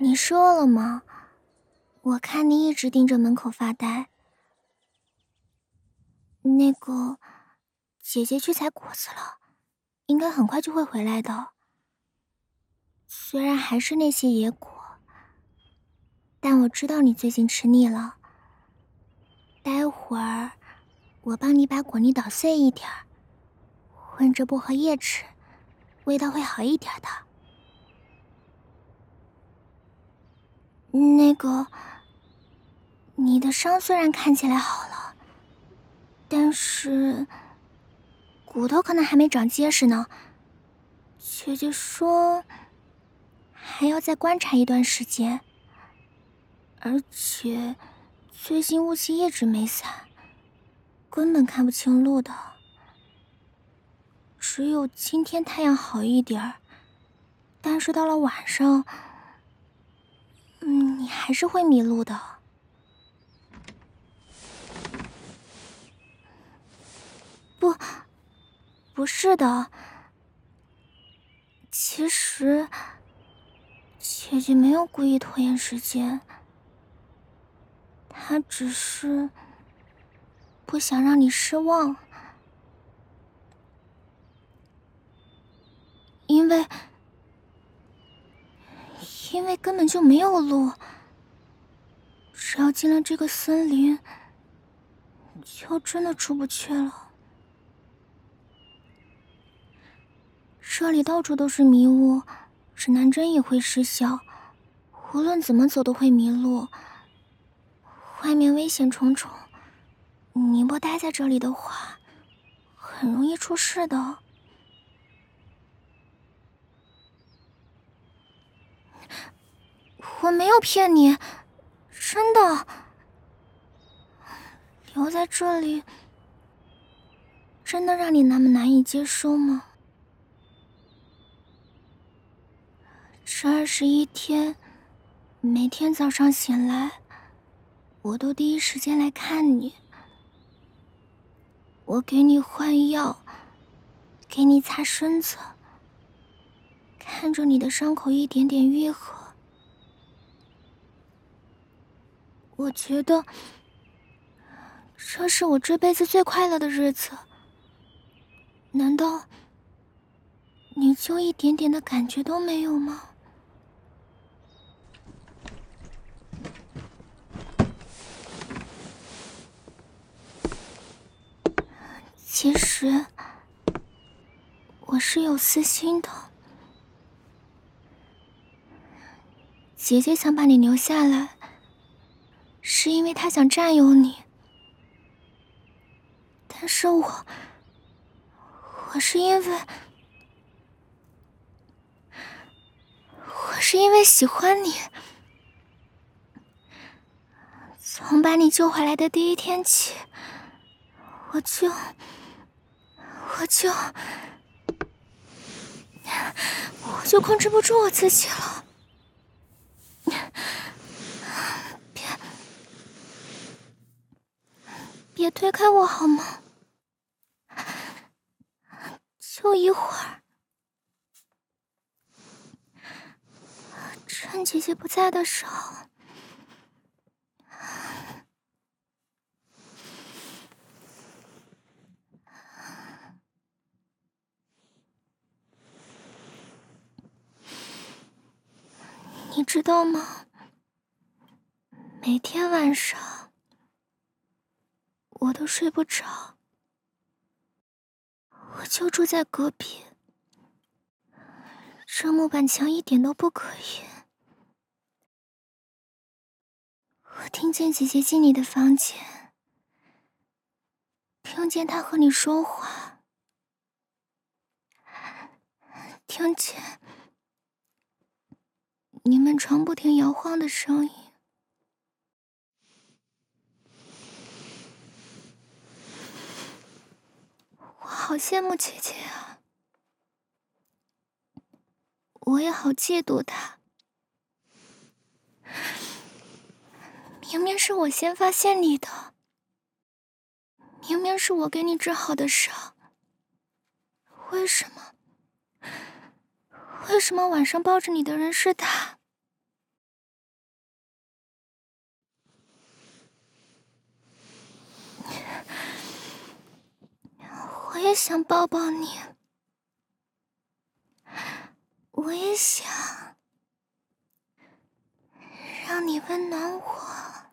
你说了吗？我看你一直盯着门口发呆。那个，姐姐去采果子了，应该很快就会回来的。虽然还是那些野果，但我知道你最近吃腻了。待会儿，我帮你把果泥捣碎一点儿，混着薄荷叶吃，味道会好一点的。那个，你的伤虽然看起来好了，但是骨头可能还没长结实呢。姐姐说，还要再观察一段时间，而且最近雾气一直没散，根本看不清路的。只有今天太阳好一点儿，但是到了晚上，你还是会迷路的。不，不是的。其实，姐姐没有故意拖延时间，她只是不想让你失望，因为根本就没有路，只要进了这个森林，就真的出不去了。这里到处都是迷雾，指南针也会失效，无论怎么走都会迷路。外面危险重重，你不待在这里的话，很容易出事的。我没有骗你，真的。留在这里，真的让你那么难以接受吗？这21天，每天早上醒来，我都第一时间来看你。我给你换药，给你擦身子，看着你的伤口一点点愈合。我觉得这是我这辈子最快乐的日子。难道你就一点点的感觉都没有吗？其实我是有私心的。姐姐想把你留下来，是因为她想占有你。但是我是因为喜欢你。从把你救回来的第一天起，我就控制不住我自己了。别推开我好吗？就一会儿，趁姐姐不在的时候。你知道吗？每天晚上我都睡不着，我就住在隔壁，这木板墙一点都不可以。我听见姐姐进你的房间，听见她和你说话，听见你们床不停摇晃的声音。我好羡慕姐姐啊，我也好嫉妒她。明明是我先发现你的，明明是我给你治好的伤，为什么晚上抱着你的人是他？ 想抱抱你，我也想让你温暖我。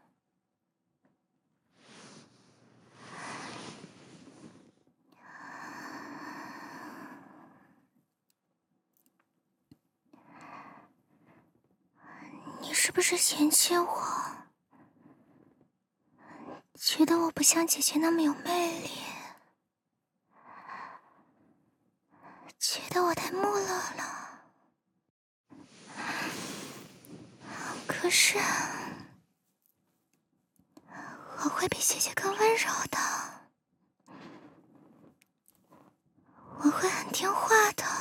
你是不是嫌弃我？觉得我不像姐姐那么有魅力？觉得我太木讷了？可是我会比姐姐更温柔的，我会很听话的，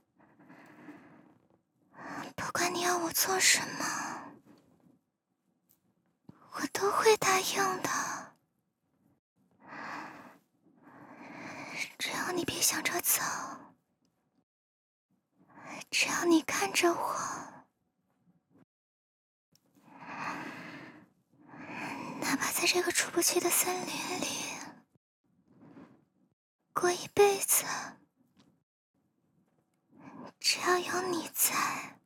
不管你要我做什么，我都会答应的。只要你别想着走，只要你看着我，哪怕在这个出不去的森林里过一辈子，只要有你在，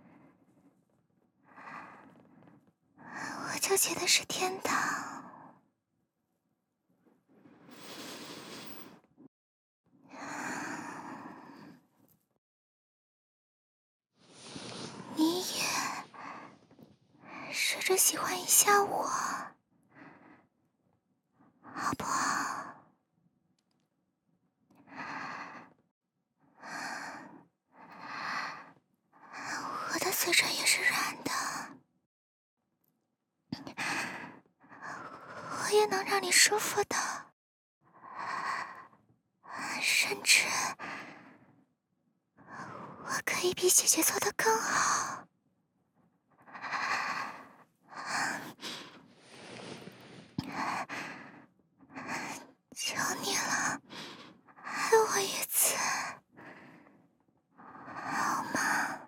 我就觉得是天堂。你也试着喜欢一下我，好不好？我的嘴唇也是软的，我也能让你舒服的，甚至我可以比姐姐做得更好。求你了，爱我一次，好吗？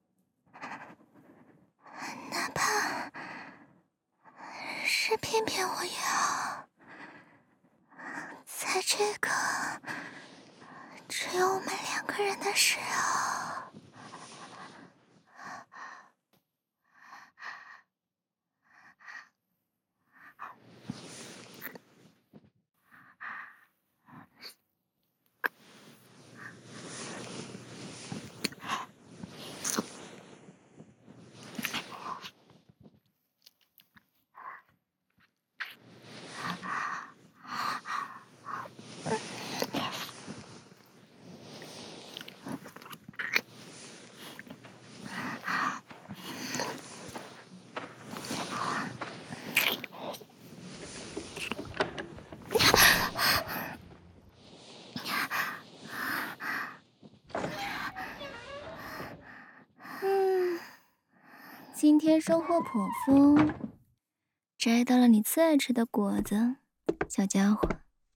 哪怕是骗骗我也好，在这个只有我们两个人的时候。今天收获颇丰，摘到了你最爱吃的果子，小家伙。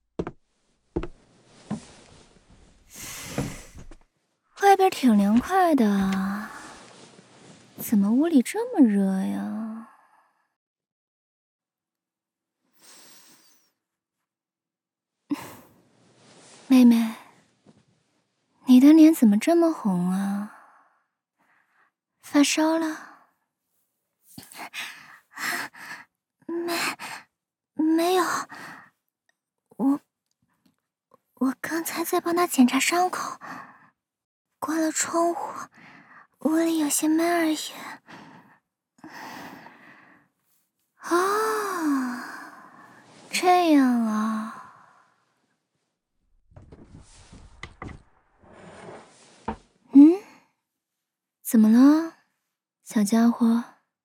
外边挺凉快的，怎么屋里这么热呀？妹妹，你的脸怎么这么红啊？发烧了？没有，我刚才在帮他检查伤口，关了窗户，屋里有些闷而已。哦，这样啊。怎么了，小家伙？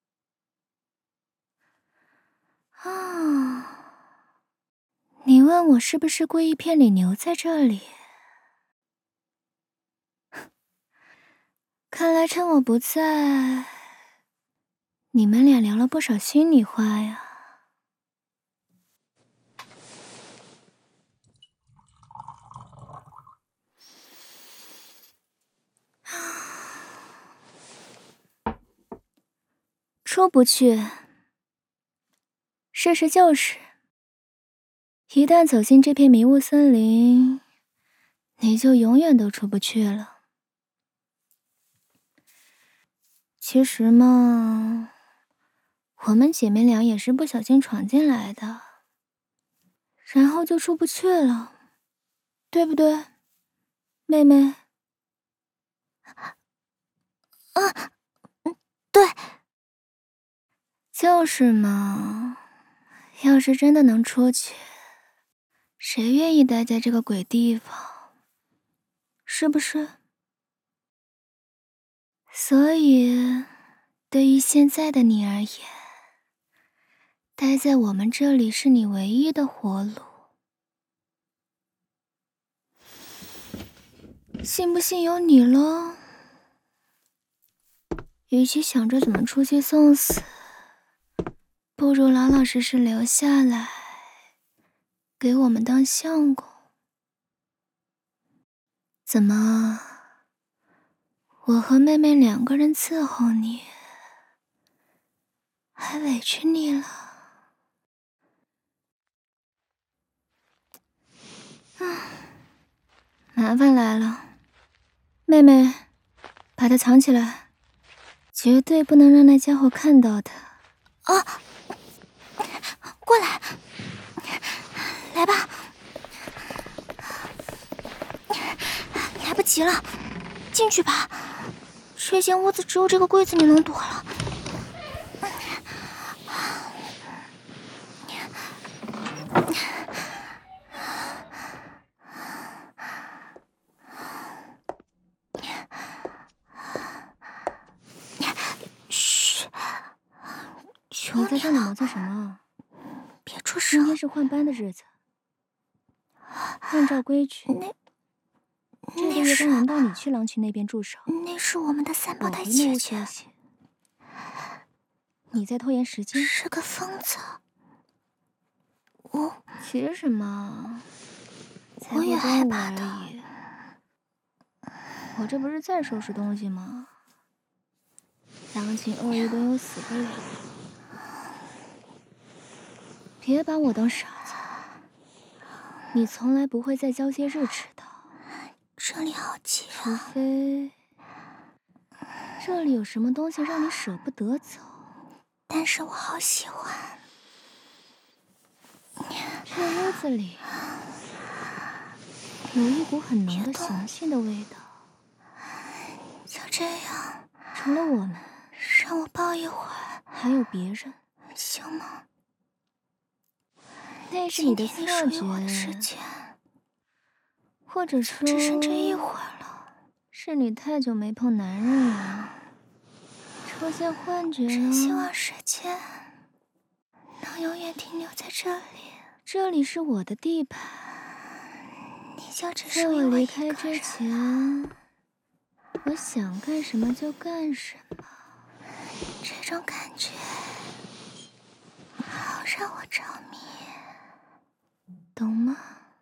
你问我是不是故意骗你留在这里？看来趁我不在，你们俩聊了不少心里话呀。出不去，试试就是。一旦走进这片迷雾森林， 你就永远都出不去了。其实嘛，我们姐妹俩也是不小心闯进来的，然后就出不去了，对不对，妹妹？啊，对，就是嘛。要是真的能出去，谁愿意待在这个鬼地方？是不是？所以，对于现在的你而言，待在我们这里是你唯一的活路。信不信由你咯。与其想着怎么出去送死，不如老老实实留下来，给我们当相公。怎么，我和妹妹两个人伺候你，还委屈你了？麻烦来了，妹妹，把它藏起来，绝对不能让那家伙看到它。啊！过来，来吧，来不及了，进去吧。这间屋子只有这个柜子你能躲了。嘘，求你在这里磨蹭什么？ 别出声。 今天是换班的日子，按照规矩，这个月该轮到你去狼群那边驻守。 那是我们的三胞胎我回木屋姐姐， 休息。你在拖延时间？ 是个疯子。 急什么？才过我也害中午怕的。 而已。我这不是在收拾东西吗？狼群恶意都有死不了。别把我当傻子。你从来不会在交接日迟到。 这里好挤啊。 除非这里有什么东西让你舍不得走。 但是我好喜欢。 这屋子里有一股很浓的雄性的味道。 就这样， 除了我们， 让我抱一会儿， 还有别人， 行吗？ 那是你的错觉，或者说只剩这一会儿了。 是你太久没碰男人了，出现幻觉了。 真希望时间能永远停留在这里。 这里是我的地盘， 你就只在属于我离我一个人。 开之前，我想干什么就干什么。 这种感觉好让我着迷， 懂吗？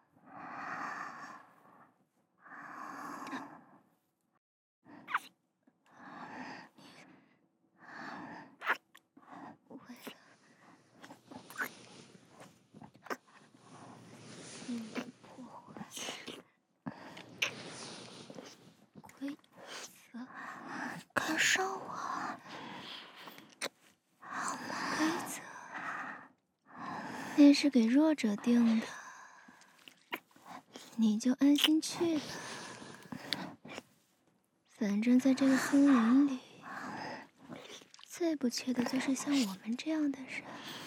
感受我，好吗？ 规则那是给弱者定的，你就安心去吧。反正在这个森林里，最不缺的就是像我们这样的人。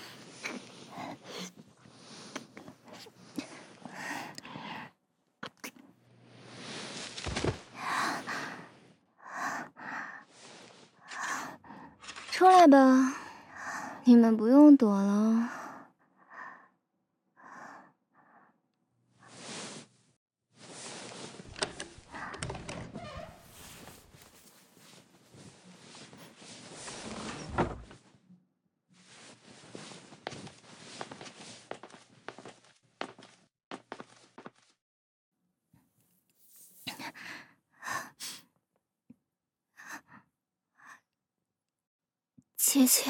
出来吧，你们不用躲了。 姐姐，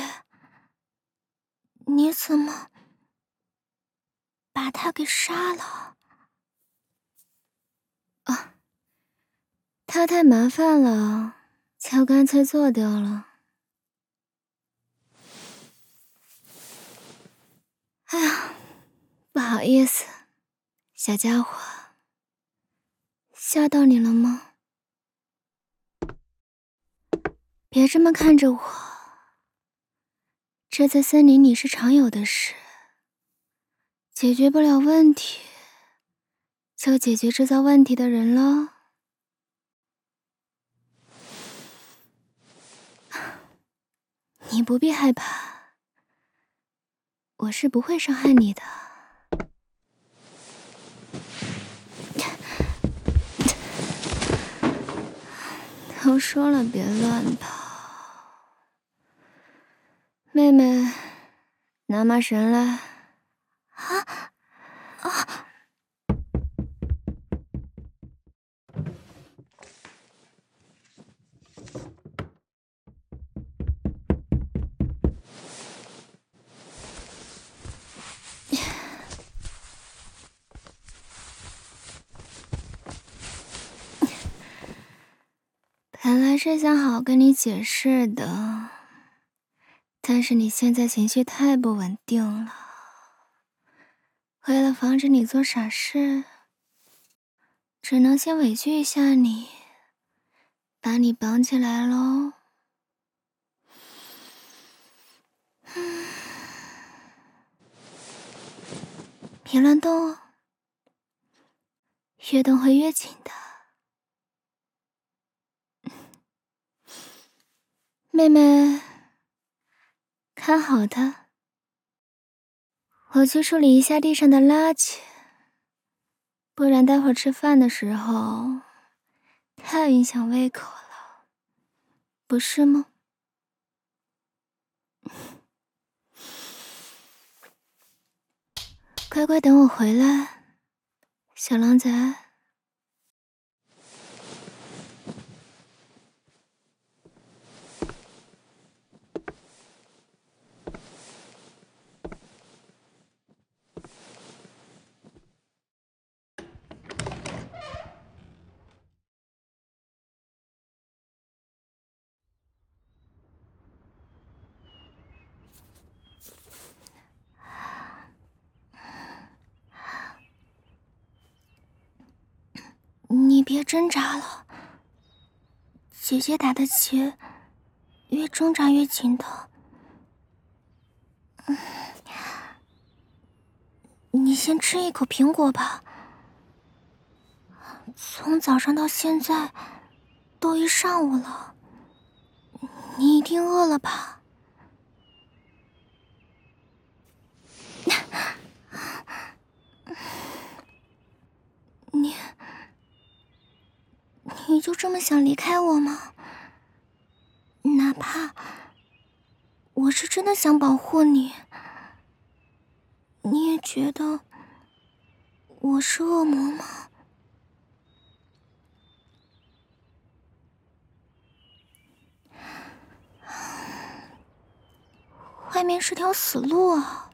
你怎么把他给杀了？ 啊， 怕太麻烦了，就干脆做掉了。哎呀，不好意思，小家伙，吓到你了吗？别这么看着我，这在森林里是常有的事。解决不了问题，就解决制造问题的人咯。你不必害怕，我是不会伤害你的。都说了别乱跑。妹妹，拿麻绳来。本来是想好好跟你解释的，但是你现在情绪太不稳定了。为了防止你做傻事，只能先委屈一下你，把你绑起来咯。别乱动哦，越动会越紧的。妹妹，看好它，我去处理一下地上的垃圾，不然待会儿吃饭的时候太影响胃口了，不是吗？乖乖等我回来，小狼崽。 你别挣扎了，姐姐打的结越挣扎越紧的。你先吃一口苹果吧。从早上到现在，都一上午了，你一定饿了吧？你就这么想离开我吗？哪怕我是真的想保护你，你也觉得我是恶魔吗？外面是条死路啊，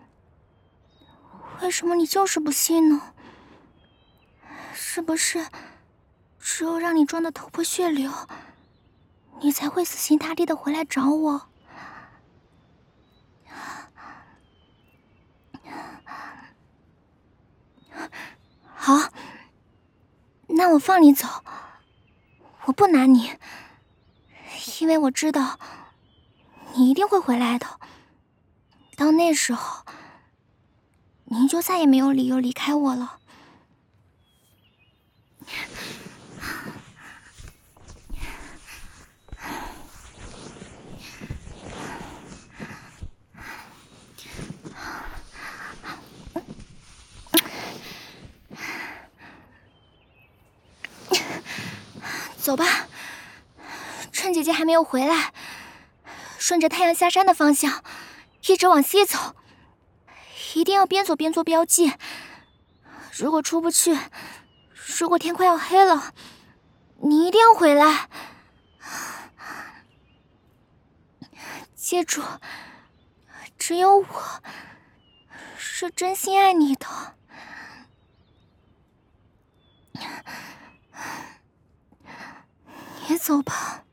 为什么你就是不信呢？是不是只有让你撞得头破血流，你才会死心塌地的回来找我？好，那我放你走，我不拿你，因为我知道你一定会回来的。到那时候，你就再也没有理由离开我了。走吧，趁姐姐还没有回来，顺着太阳下山的方向，一直往西走。一定要边走边做标记。如果出不去，如果天快要黑了，你一定要回来。记住，只有我是真心爱你的。 你走吧。